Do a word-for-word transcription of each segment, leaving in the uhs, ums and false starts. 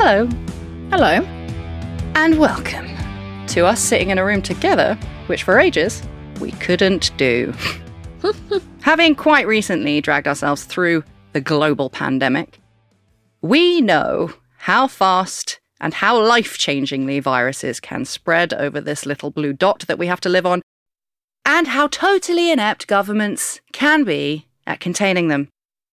Hello. Hello. And welcome to us sitting in a room together, which for ages we couldn't do. Having quite recently dragged ourselves through the global pandemic, we know how fast and how life-changingly viruses can spread over this little blue dot that we have to live on, and how totally inept governments can be at containing them.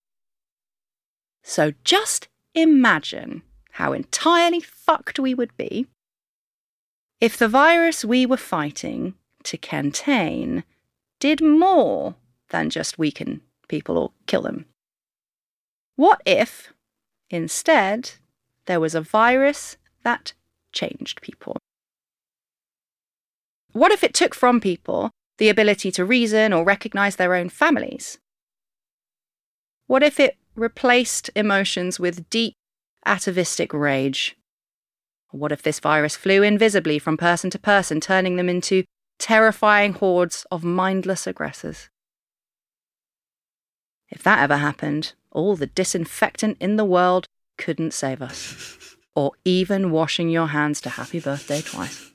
So just imagine how entirely fucked we would be if the virus we were fighting to contain did more than just weaken people or kill them. What if, instead, there was a virus that changed people? What if it took from people the ability to reason or recognise their own families? What if it replaced emotions with deep, atavistic rage? What if this virus flew invisibly from person to person, turning them into terrifying hordes of mindless aggressors? If that ever happened, all the disinfectant in the world couldn't save us. Or even washing your hands to happy birthday twice.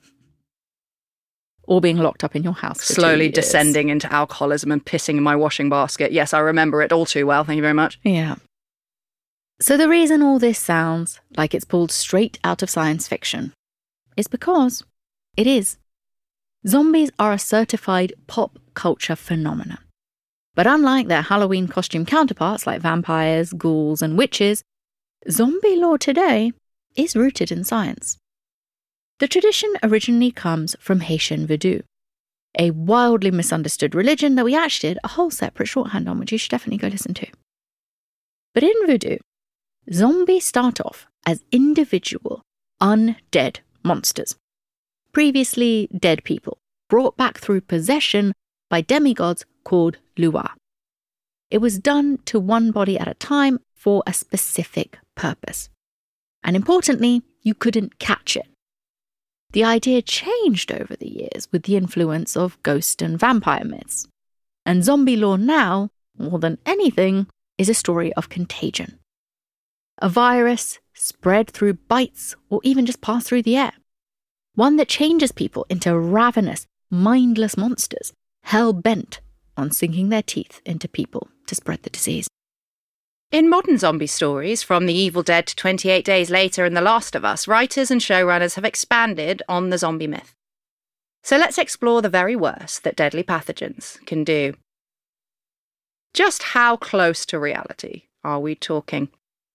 Or being locked up in your house for Slowly two years. descending into alcoholism and pissing in my washing basket. Yes, I remember it all too well. Thank you very much. Yeah. So the reason all this sounds like it's pulled straight out of science fiction is because it is. Zombies are a certified pop culture phenomenon. But unlike their Halloween costume counterparts like vampires, ghouls, and witches, zombie lore today is rooted in science. The tradition originally comes from Haitian voodoo, a wildly misunderstood religion that we actually did a whole separate shorthand on, which you should definitely go listen to. But in voodoo, zombies start off as individual, undead monsters, previously dead people, brought back through possession by demigods called Lua. It was done to one body at a time for a specific purpose. And importantly, you couldn't catch it. The idea changed over the years with the influence of ghost and vampire myths. And zombie lore now, more than anything, is a story of contagion. A virus spread through bites or even just passed through the air. One that changes people into ravenous, mindless monsters, hell-bent on sinking their teeth into people to spread the disease. In modern zombie stories, from The Evil Dead to twenty-eight Days Later and The Last of Us, writers and showrunners have expanded on the zombie myth. So let's explore the very worst that deadly pathogens can do. Just how close to reality are we talking?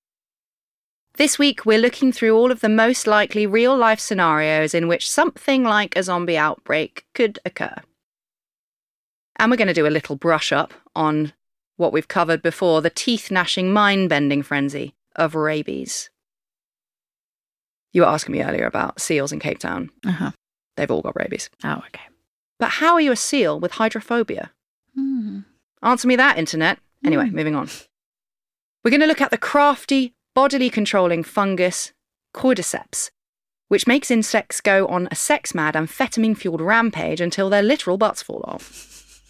This week, we're looking through all of the most likely real-life scenarios in which something like a zombie outbreak could occur. And we're going to do a little brush-up on what we've covered before, the teeth-gnashing, mind-bending frenzy of rabies. You were asking me earlier about seals in Cape Town. Uh-huh. They've all got rabies. Oh, okay. But how are you a seal with hydrophobia? Mm. Answer me that, Internet. Anyway, Mm. moving on. We're going to look at the crafty, bodily-controlling fungus cordyceps, which makes insects go on a sex-mad, amphetamine-fueled rampage until their literal butts fall off.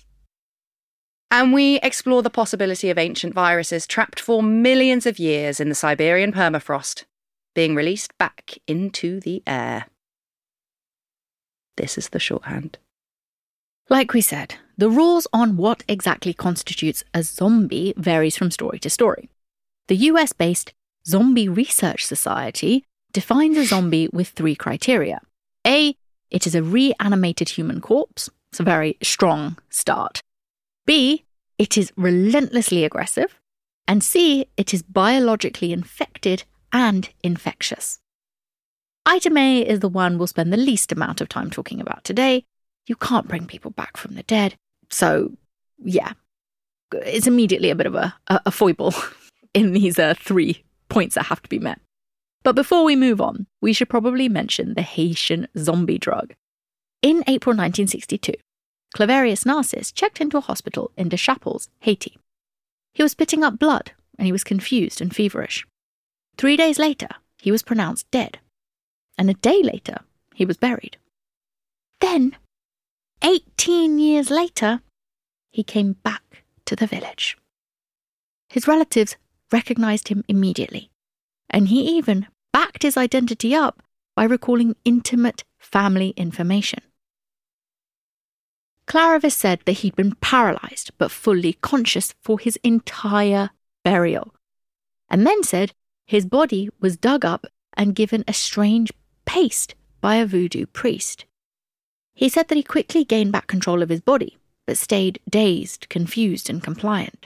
And we explore the possibility of ancient viruses trapped for millions of years in the Siberian permafrost being released back into the air. This is the shorthand. Like we said, the rules on what exactly constitutes a zombie varies from story to story. The U S-based Zombie Research Society defines a zombie with three criteria. A, it is a reanimated human corpse. It's a very strong start. B, it is relentlessly aggressive. And C, it is biologically infected and infectious. Item A is the one we'll spend the least amount of time talking about today. You can't bring people back from the dead. So, yeah, it's immediately a bit of a, a, a foible in these uh, three points that have to be met. But before we move on, we should probably mention the Haitian zombie drug. In April nineteen sixty-two, Claverius Narcisse checked into a hospital in Deschapelles, Haiti. He was spitting up blood, and he was confused and feverish. Three days later, he was pronounced dead. And a day later, he was buried. Then, eighteen years later, he came back to the village. His relatives recognized him immediately, and he even backed his identity up by recalling intimate family information. Claravis said that he'd been paralysed but fully conscious for his entire burial, and then said his body was dug up and given a strange paste by a voodoo priest. He said that he quickly gained back control of his body, but stayed dazed, confused, and compliant.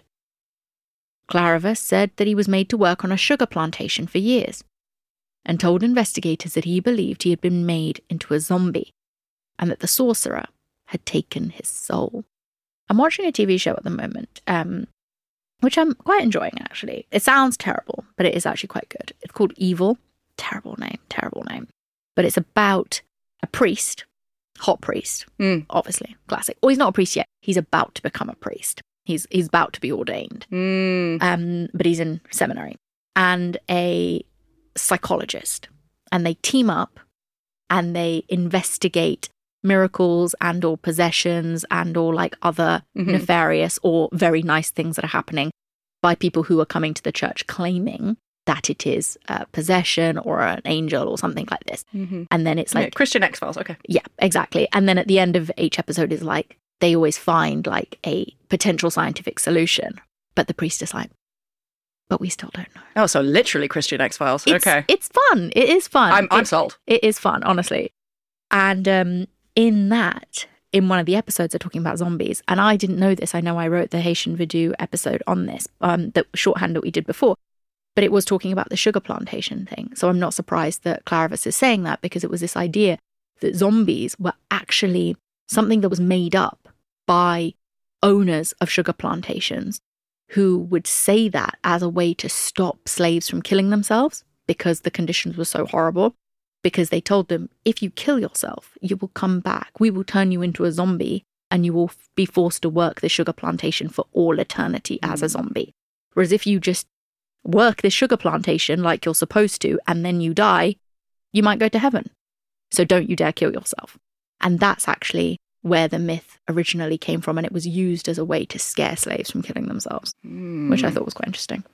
Claravis said that he was made to work on a sugar plantation for years, and told investigators that he believed he had been made into a zombie, and that the sorcerer had taken his soul. I'm watching a T V show at the moment, um, which I'm quite enjoying, actually. It sounds terrible, but it is actually quite good. It's called Evil. Terrible name, terrible name. But it's about a priest, hot priest, mm. obviously, classic. Well, he's not a priest yet. He's about to become a priest. He's he's about to be ordained. Mm. Um, but he's in seminary. And a psychologist. And they team up and they investigate miracles and or possessions and or like other mm-hmm. nefarious or very nice things that are happening by people who are coming to the church claiming that it is a possession or an angel or something like this. Mm-hmm. And then it's like... Yeah, Christian X-Files, okay. Yeah, exactly. And then at the end of each episode is like, they always find like a potential scientific solution. But the priest is like, but we still don't know. Oh, so literally Christian X-Files. It's, okay. It's fun. It is fun. I'm, I'm it, sold. It is fun, honestly. And um, in that, in one of the episodes, they're talking about zombies. And I didn't know this. I know I wrote the Haitian Voodoo episode on this, um, the shorthand that we did before. But it was talking about the sugar plantation thing. So I'm not surprised that Claravis is saying that, because it was this idea that zombies were actually something that was made up by owners of sugar plantations who would say that as a way to stop slaves from killing themselves because the conditions were so horrible. Because they told them, if you kill yourself, you will come back. We will turn you into a zombie and you will f- be forced to work the sugar plantation for all eternity as a zombie. Whereas if you just work this sugar plantation like you're supposed to and then you die, you might go to heaven. So don't you dare kill yourself. And that's actually where the myth originally came from, and it was used as a way to scare slaves from killing themselves, mm. which I thought was quite interesting.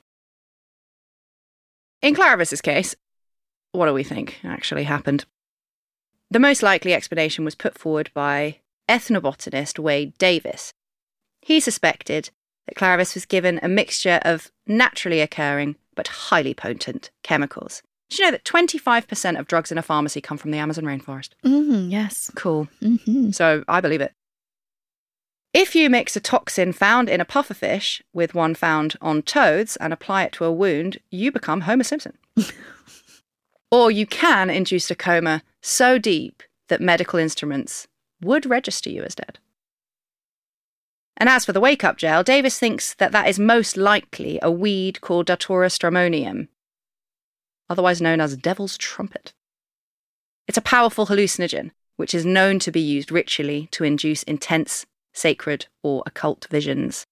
In Claravis's case, what do we think actually happened? The most likely explanation was put forward by ethnobotanist Wade Davis. He suspected that Claravis was given a mixture of naturally occurring but highly potent chemicals. Did you know that twenty-five percent of drugs in a pharmacy come from the Amazon rainforest? Mm, yes. Cool. Mm-hmm. So I believe it. If you mix a toxin found in a pufferfish with one found on toads and apply it to a wound, you become Homer Simpson. Or you can induce a coma so deep that medical instruments would register you as dead. And as for the wake-up gel, Davis thinks that that is most likely a weed called Datura stramonium, otherwise known as devil's trumpet. It's a powerful hallucinogen, which is known to be used ritually to induce intense, sacred, or occult visions.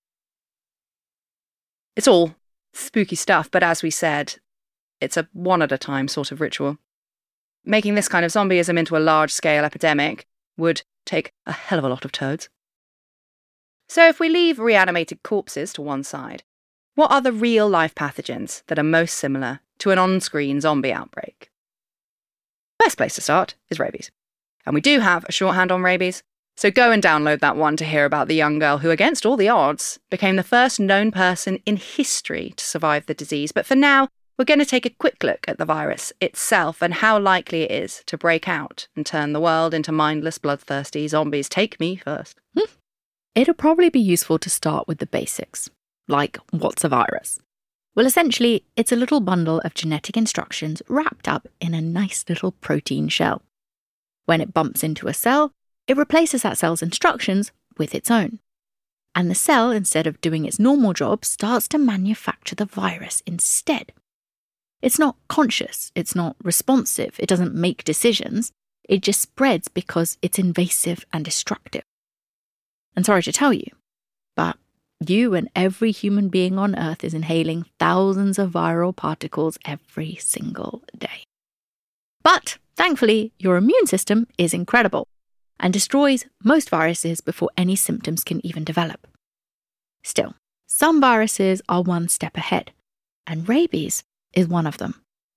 It's all spooky stuff, but as we said, it's a one-at-a-time sort of ritual. Making this kind of zombieism into a large-scale epidemic would take a hell of a lot of toads. So if we leave reanimated corpses to one side, what are the real-life pathogens that are most similar to an on-screen zombie outbreak? Best place to start is rabies. And we do have a shorthand on rabies, so go and download that one to hear about the young girl who, against all the odds, became the first known person in history to survive the disease. But for now, we're going to take a quick look at the virus itself and how likely it is to break out and turn the world into mindless, bloodthirsty zombies. Take me first. Hmm. It'll probably be useful to start with the basics, like what's a virus? Well, essentially, it's a little bundle of genetic instructions wrapped up in a nice little protein shell. When it bumps into a cell, it replaces that cell's instructions with its own. And the cell, instead of doing its normal job, starts to manufacture the virus instead. It's not conscious, it's not responsive, it doesn't make decisions, it just spreads because it's invasive and destructive. And sorry to tell you, but you and every human being on Earth is inhaling thousands of viral particles every single day. But, thankfully, your immune system is incredible and destroys most viruses before any symptoms can even develop. Still, some viruses are one step ahead, and rabies is one of them.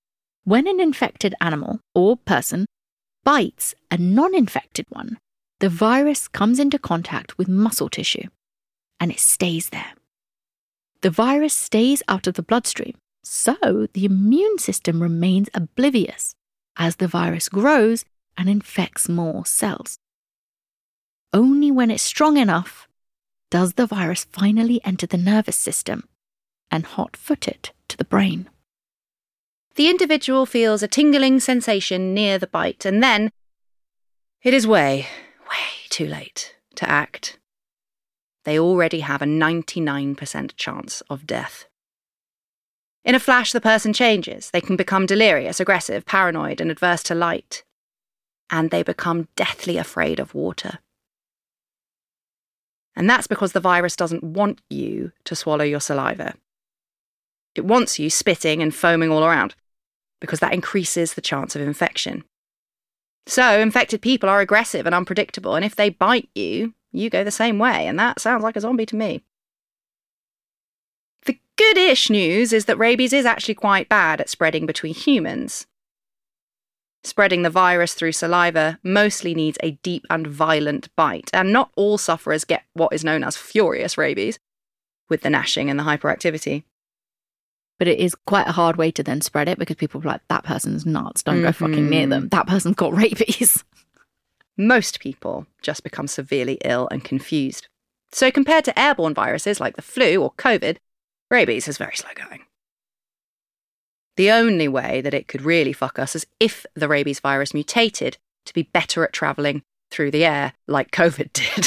When an infected animal or person bites a non-infected one, the virus comes into contact with muscle tissue and it stays there. The virus stays out of the bloodstream, so the immune system remains oblivious as the virus grows and infects more cells. Only when it's strong enough does the virus finally enter the nervous system and hot-foot it to the brain. The individual feels a tingling sensation near the bite, and then it is way, way too late to act. They already have a ninety-nine percent chance of death. In a flash, the person changes. They can become delirious, aggressive, paranoid, and adverse to light. And they become deathly afraid of water. And that's because the virus doesn't want you to swallow your saliva. It wants you spitting and foaming all around, because that increases the chance of infection. So, infected people are aggressive and unpredictable, and if they bite you, you go the same way, and that sounds like a zombie to me. The good-ish news is that rabies is actually quite bad at spreading between humans. Spreading the virus through saliva mostly needs a deep and violent bite, and not all sufferers get what is known as furious rabies, with the gnashing and the hyperactivity. But it is quite a hard way to then spread it because people are like, that person's nuts, don't mm-hmm. go fucking near them. That person's got rabies. Most people just become severely ill and confused. So compared to airborne viruses like the flu or COVID, rabies is very slow going. The only way that it could really fuck us is if the rabies virus mutated to be better at travelling through the air like COVID did.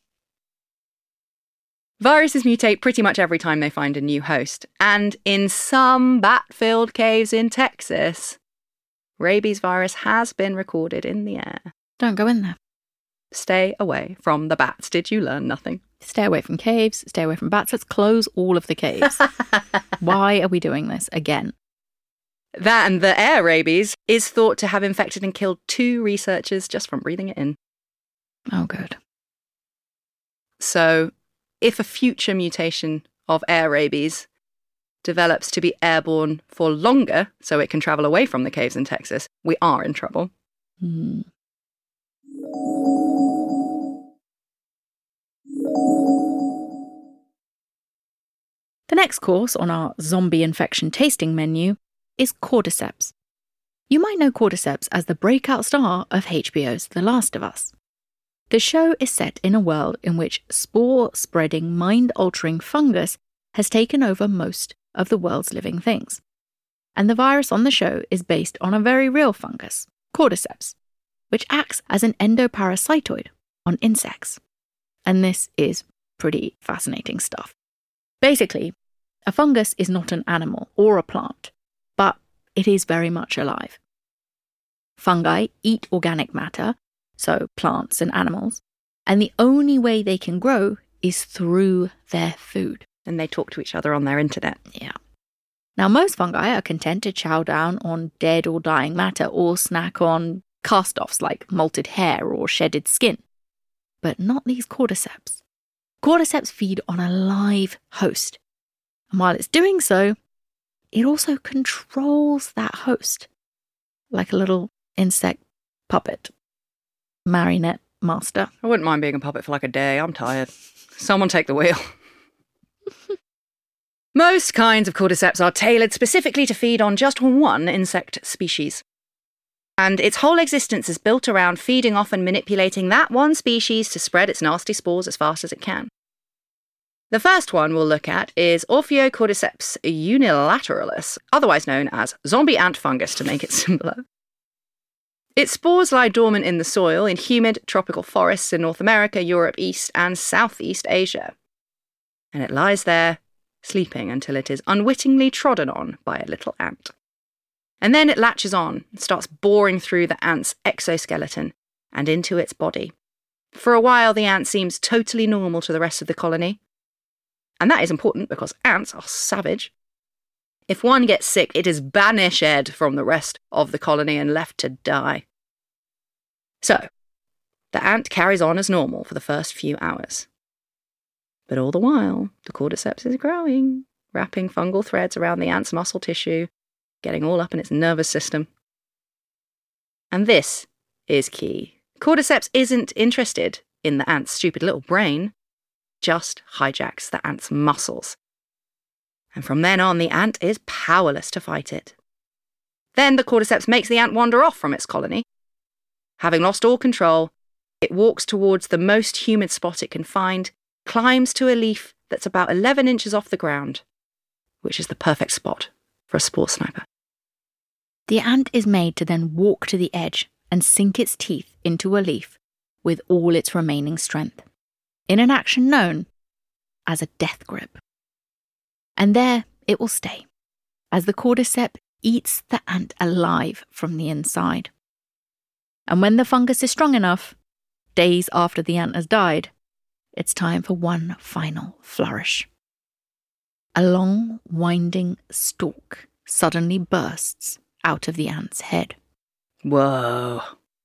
Viruses mutate pretty much every time they find a new host, and in some bat-filled caves in Texas, rabies virus has been recorded in the air. Don't go in there. Stay away from the bats. Did you learn nothing? Stay away from caves, stay away from bats. Let's close all of the caves. Why are we doing this again? That and the air rabies is thought to have infected and killed two researchers just from breathing it in. Oh, good. So, if a future mutation of air rabies develops to be airborne for longer, so it can travel away from the caves in Texas, we are in trouble. Hmm. The next course on our zombie infection tasting menu is cordyceps. You might know cordyceps as the breakout star of H B O's The Last of Us. The show is set in a world in which spore-spreading, mind-altering fungus has taken over most of the world's living things. And the virus on the show is based on a very real fungus, cordyceps, which acts as an endoparasitoid on insects. And this is pretty fascinating stuff. Basically, a fungus is not an animal or a plant, but it is very much alive. Fungi eat organic matter, so plants and animals, and the only way they can grow is through their food. And they talk to each other on their internet. Yeah. Now, most fungi are content to chow down on dead or dying matter or snack on cast-offs like molted hair or shedded skin. But not these cordyceps. Cordyceps feed on a live host. And while it's doing so, it also controls that host, like a little insect puppet. Marionette master. I wouldn't mind being a puppet for like a day. I'm tired. Someone take the wheel. Most kinds of cordyceps are tailored specifically to feed on just one insect species. And its whole existence is built around feeding off and manipulating that one species to spread its nasty spores as fast as it can. The first one we'll look at is Ophiocordyceps unilateralis, otherwise known as zombie ant fungus to make it simpler. Its spores lie dormant in the soil in humid tropical forests in North America, Europe, East and Southeast Asia. And it lies there, sleeping until it is unwittingly trodden on by a little ant. And then it latches on and starts boring through the ant's exoskeleton and into its body. For a while, the ant seems totally normal to the rest of the colony. And that is important because ants are savage. If one gets sick, it is banished from the rest of the colony and left to die. So, the ant carries on as normal for the first few hours. But all the while, the cordyceps is growing, wrapping fungal threads around the ant's muscle tissue, getting all up in its nervous system. And this is key. Cordyceps isn't interested in the ant's stupid little brain, just hijacks the ant's muscles. And from then on, the ant is powerless to fight it. Then the cordyceps makes the ant wander off from its colony. Having lost all control, it walks towards the most humid spot it can find, climbs to a leaf that's about eleven inches off the ground, which is the perfect spot for a spore sniper. The ant is made to then walk to the edge and sink its teeth into a leaf with all its remaining strength, in an action known as a death grip. And there it will stay, as the cordyceps eats the ant alive from the inside. And when the fungus is strong enough, days after the ant has died, it's time for one final flourish. A long, winding stalk suddenly bursts out of the ant's head. Whoa.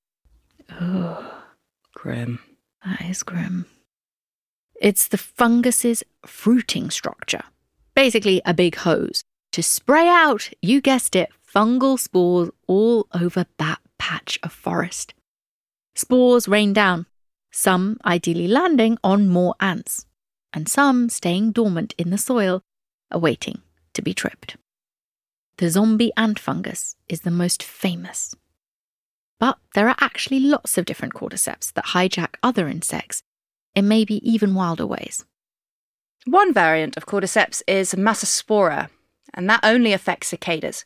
Ugh. Grim. That is grim. It's the fungus's fruiting structure. Basically a big hose to spray out, you guessed it, fungal spores all over that patch of forest. Spores rain down, some ideally landing on more ants, and some staying dormant in the soil, awaiting to be tripped. The zombie ant fungus is the most famous. But there are actually lots of different cordyceps that hijack other insects in maybe even wilder ways. One variant of cordyceps is Massospora, and that only affects cicadas.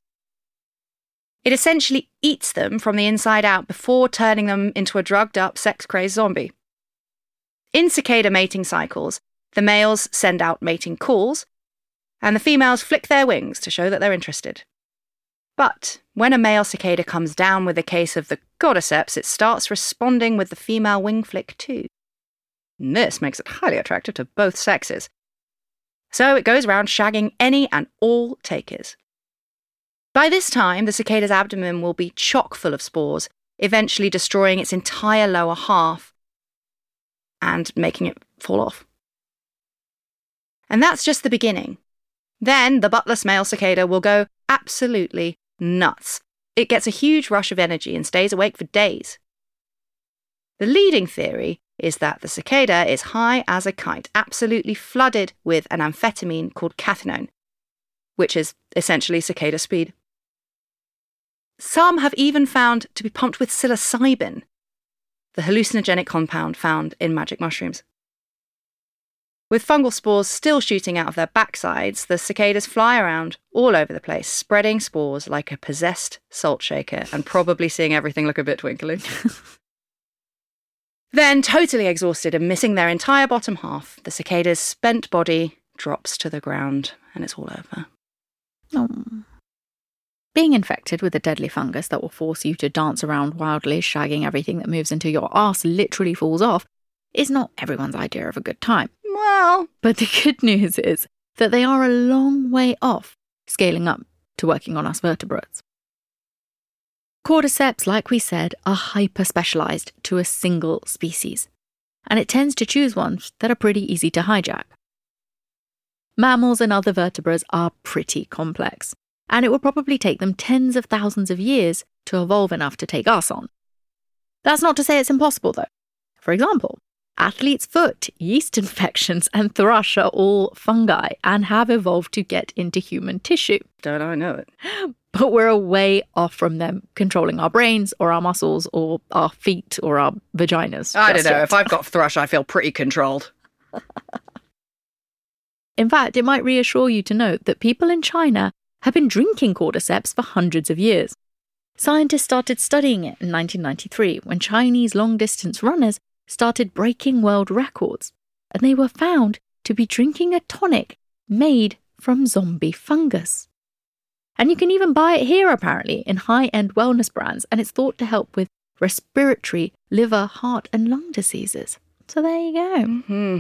It essentially eats them from the inside out before turning them into a drugged-up, sex-crazed zombie. In cicada mating cycles, the males send out mating calls, and the females flick their wings to show that they're interested. But when a male cicada comes down with a case of the cordyceps, it starts responding with the female wing flick too. And this makes it highly attractive to both sexes. So it goes around shagging any and all takers. By this time, the cicada's abdomen will be chock full of spores, eventually destroying its entire lower half and making it fall off. And that's just the beginning. Then the buttless male cicada will go absolutely nuts. It gets a huge rush of energy and stays awake for days. The leading theory is that the cicada is high as a kite, absolutely flooded with an amphetamine called cathinone, which is essentially cicada speed. Some have even found to be pumped with psilocybin, the hallucinogenic compound found in magic mushrooms. With fungal spores still shooting out of their backsides, the cicadas fly around all over the place, spreading spores like a possessed salt shaker and probably seeing everything look a bit twinkly. Then, totally exhausted and missing their entire bottom half, the cicada's spent body drops to the ground and it's all over. Oh. Being infected with a deadly fungus that will force you to dance around wildly, shagging everything that moves until your arse literally falls off, is not everyone's idea of a good time. Well, but the good news is that they are a long way off scaling up to working on us vertebrates. Cordyceps, like we said, are hyper-specialised to a single species, and it tends to choose ones that are pretty easy to hijack. Mammals and other vertebrates are pretty complex, and it will probably take them tens of thousands of years to evolve enough to take us on. That's not to say it's impossible, though. For example, athlete's foot, yeast infections, and thrush are all fungi and have evolved to get into human tissue. Don't I know it? But we're a way off from them controlling our brains or our muscles or our feet or our vaginas. I don't know. If I've got thrush, I feel pretty controlled. In fact, it might reassure you to note that people in China have been drinking cordyceps for hundreds of years. Scientists started studying it in nineteen ninety-three when Chinese long-distance runners started breaking world records, and they were found to be drinking a tonic made from zombie fungus. And you can even buy it here, apparently, in high-end wellness brands, and it's thought to help with respiratory, liver, heart, and lung diseases. So there you go. Mm-hmm.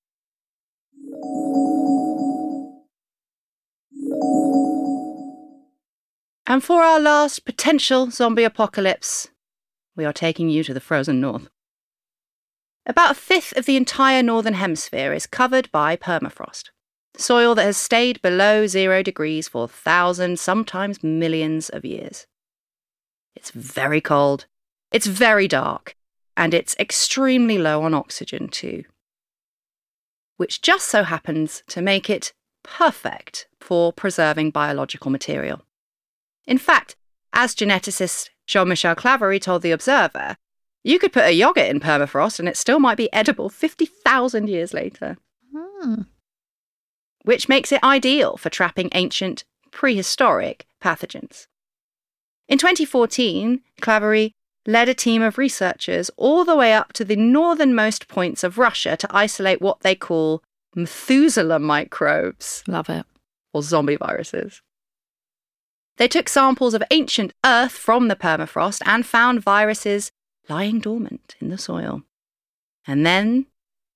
And for our last potential zombie apocalypse, we are taking you to the frozen north. About a fifth of the entire northern hemisphere is covered by permafrost. soil that has stayed below zero degrees for thousands, sometimes millions of years. It's very cold, it's very dark, and it's extremely low on oxygen too, which just so happens to make it perfect for preserving biological material. In fact, as geneticist Jean-Michel Claverie told The Observer, you could put a yogurt in permafrost and it still might be edible fifty thousand years later. Hmm. Which makes it ideal for trapping ancient, prehistoric pathogens. In twenty fourteen, Claverie led a team of researchers all the way up to the northernmost points of Russia to isolate what they call Methuselah microbes. Love it. Or zombie viruses. They took samples of ancient earth from the permafrost and found viruses lying dormant in the soil. And then,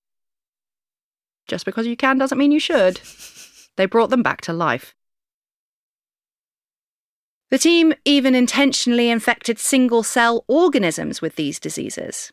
just because you can doesn't mean you should, they brought them back to life. The team even intentionally infected single-cell organisms with these diseases,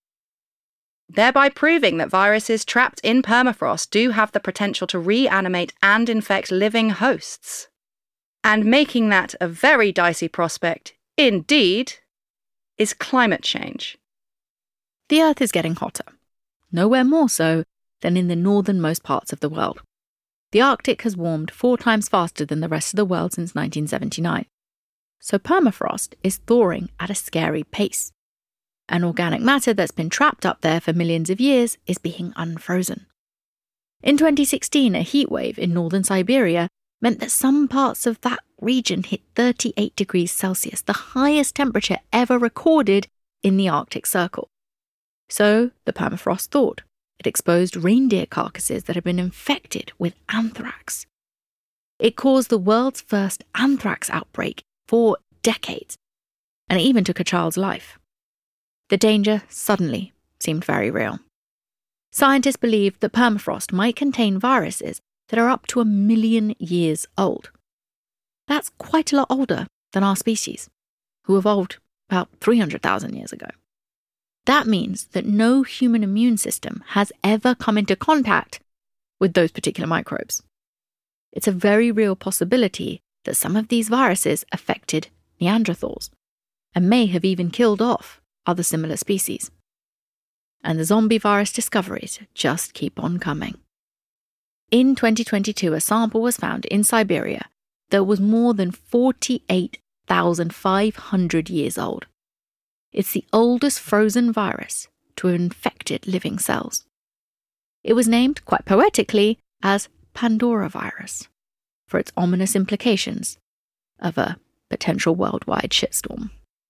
thereby proving that viruses trapped in permafrost do have the potential to reanimate and infect living hosts, and making that a very dicey prospect, indeed, is climate change. The Earth is getting hotter, nowhere more so than in the northernmost parts of the world. The Arctic has warmed four times faster than the rest of the world since nineteen seventy-nine. So permafrost is thawing at a scary pace. And organic matter that's been trapped up there for millions of years is being unfrozen. In twenty sixteen, a heatwave in northern Siberia meant that some parts of that region hit thirty-eight degrees Celsius, the highest temperature ever recorded in the Arctic Circle. So the permafrost thawed. It exposed reindeer carcasses that had been infected with anthrax. It caused the world's first anthrax outbreak for decades, and it even took a child's life. The danger suddenly seemed very real. Scientists believed that permafrost might contain viruses that are up to a million years old. That's quite a lot older than our species, who evolved about three hundred thousand years ago. That means that no human immune system has ever come into contact with those particular microbes. It's a very real possibility that some of these viruses affected Neanderthals and may have even killed off other similar species. And the zombie virus discoveries just keep on coming. In twenty twenty-two, a sample was found in Siberia that was more than forty-eight thousand five hundred years old. It's the oldest frozen virus to have infected living cells. It was named, quite poetically, as Pandora virus, for its ominous implications of a potential worldwide shitstorm.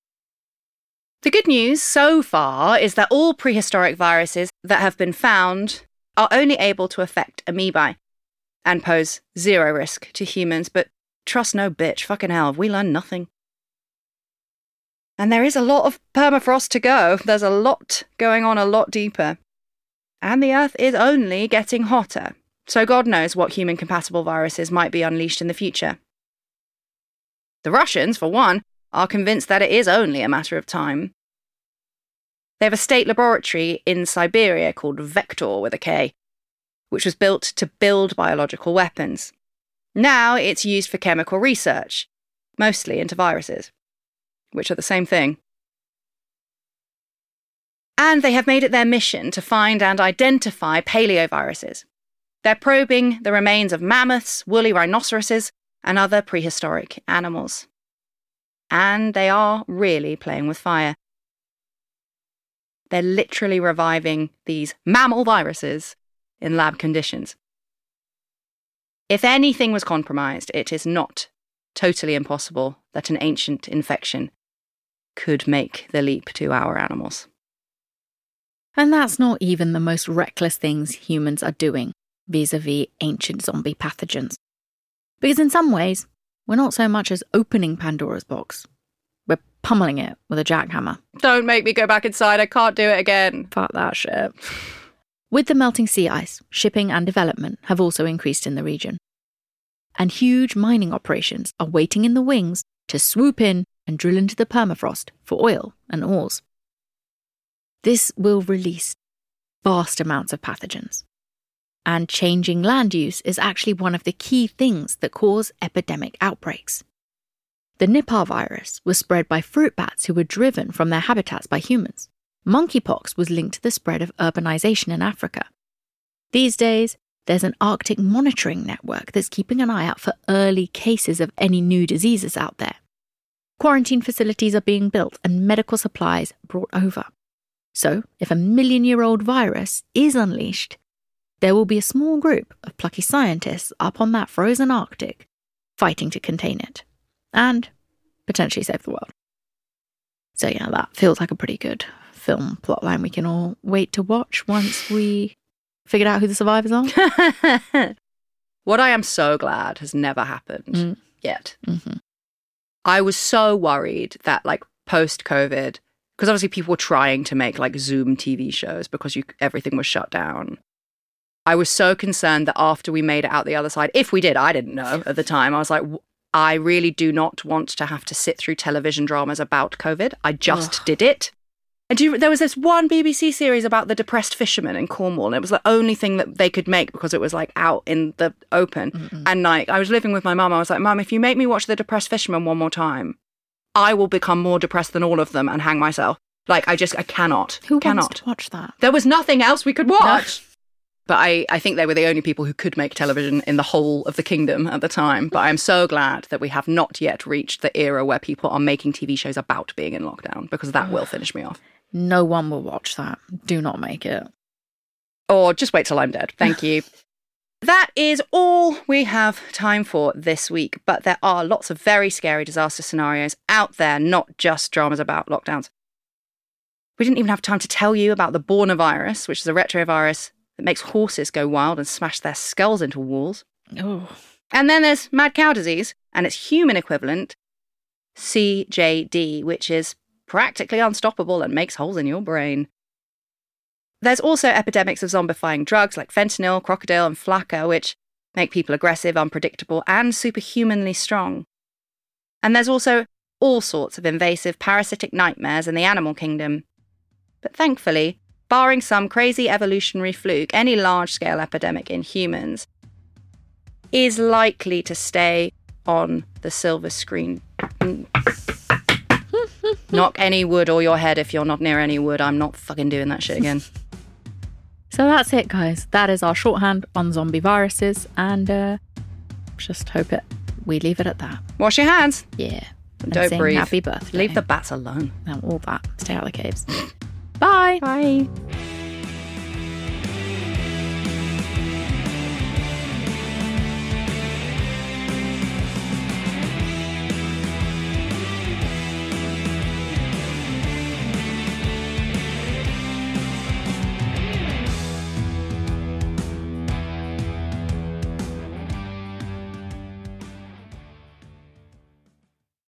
The good news so far is that all prehistoric viruses that have been found are only able to affect amoebae and pose zero risk to humans, but trust no bitch, fucking hell, have we learned nothing? And there is a lot of permafrost to go. There's a lot going on a lot deeper. And the Earth is only getting hotter, so God knows what human-compatible viruses might be unleashed in the future. The Russians, for one, are convinced that it is only a matter of time. They have a state laboratory in Siberia called Vector with a K, which was built to build biological weapons. Now it's used for chemical research, mostly into viruses, which are the same thing. And they have made it their mission to find and identify paleoviruses. They're probing the remains of mammoths, woolly rhinoceroses, and other prehistoric animals. And they are really playing with fire. They're literally reviving these mammal viruses in lab conditions. If anything was compromised, it is not totally impossible that an ancient infection could make the leap to our animals. And that's not even the most reckless things humans are doing vis-a-vis ancient zombie pathogens. Because in some ways, we're not so much as opening Pandora's box. We're pummeling it with a jackhammer. Don't make me go back inside, I can't do it again. Fuck that shit. With the melting sea ice, shipping and development have also increased in the region. And huge mining operations are waiting in the wings to swoop in and drill into the permafrost for oil and ores. This will release vast amounts of pathogens. And changing land use is actually one of the key things that cause epidemic outbreaks. The Nipah virus was spread by fruit bats who were driven from their habitats by humans. Monkeypox was linked to the spread of urbanization in Africa. These days, there's an Arctic monitoring network that's keeping an eye out for early cases of any new diseases out there. Quarantine facilities are being built and medical supplies brought over. So, if a million-year-old virus is unleashed, there will be a small group of plucky scientists up on that frozen Arctic fighting to contain it and potentially save the world. So yeah, that feels like a pretty good film plotline we can all wait to watch once we figured out who the survivors are. What I am so glad has never happened mm. yet. Mm-hmm. I was so worried that, like, post-COVID, because obviously people were trying to make, like, Zoom T V shows because you, everything was shut down. I was so concerned that after we made it out the other side, if we did, I didn't know at the time, I was like, I really do not want to have to sit through television dramas about COVID. I just Ugh. did it. And do you, there was this one B B C series about the depressed fisherman in Cornwall, and it was the only thing that they could make because it was, like, out in the open. Mm-mm. And, like, I was living with my mum. I was like, Mum, if you make me watch the depressed fisherman one more time, I will become more depressed than all of them and hang myself. Like, I just, I cannot. Who cannot. wants to watch that? There was nothing else we could watch. No. But I, I think they were the only people who could make television in the whole of the kingdom at the time. But I'm so glad that we have not yet reached the era where people are making T V shows about being in lockdown, because that will finish me off. No one will watch that. Do not make it. Or just wait till I'm dead. Thank you. That is all we have time for this week. But there are lots of very scary disaster scenarios out there, not just dramas about lockdowns. We didn't even have time to tell you about the Bornavirus, which is a retrovirus that makes horses go wild and smash their skulls into walls. Oh. And then there's mad cow disease and its human equivalent, C J D, which is practically unstoppable and makes holes in your brain. There's also epidemics of zombifying drugs like fentanyl, crocodile, and flakka, which make people aggressive, unpredictable, and superhumanly strong. And there's also all sorts of invasive parasitic nightmares in the animal kingdom. But thankfully, barring some crazy evolutionary fluke, any large-scale epidemic in humans is likely to stay on the silver screen. Knock any wood or your head if you're not near any wood. I'm not fucking doing that shit again. So that's it, guys. That is our shorthand on zombie viruses, and uh, just hope it we leave it at that. Wash your hands. Yeah. And don't sing breathe. Happy birthday. Leave the bats alone. And all that. Stay out of the caves. Bye. Bye.